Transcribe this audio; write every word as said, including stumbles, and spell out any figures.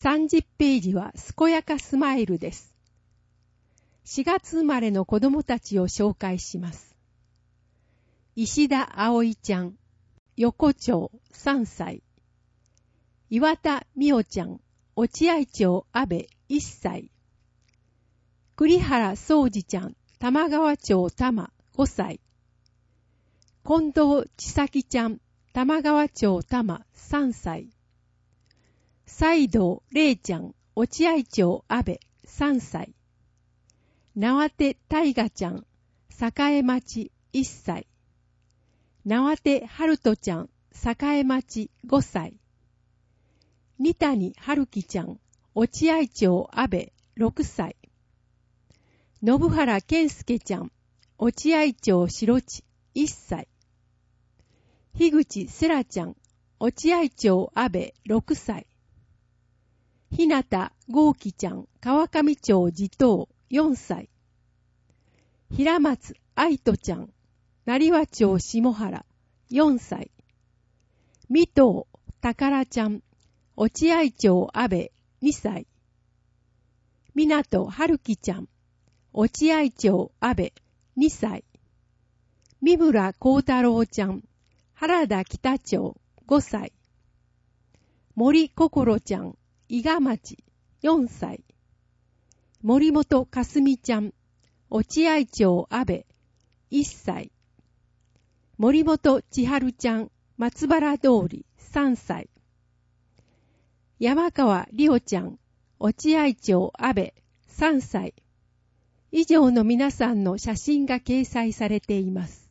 さんじゅっページは健やかスマイルです。しがつ生まれの子供たちを紹介します。石田葵ちゃん、横丁さんさい。岩田美代ちゃん、落合町安部いっさい。栗原宗二ちゃん、玉川町多摩ごさい。近藤千咲ちゃん、玉川町多摩さんさい。西藤玲ちゃん、落合町安部さんさい。縄手大河ちゃん、栄町いっさい。縄手春人ちゃん、栄町ごさい。二谷春樹ちゃん、落合町安部ろくさい。信原健介ちゃん、落合町白地いっさい。樋口せらちゃん、落合町安部ろくさい。日向豪輝ちゃん、川上町地頭よんさい。平松愛人ちゃん、成羽町下原よんさい。三藤宝ちゃん、落合町安部にさい。港春樹ちゃん、落合町安部にさい。三村幸太郎ちゃん、原田北町ごさい。森心ちゃん、伊賀町よんさい。森本かすみちゃん、落合町安部いっさい。森本千春ちゃん、松原通りさんさい。山川里央ちゃん、落合町安部さんさい。以上の皆さんの写真が掲載されています。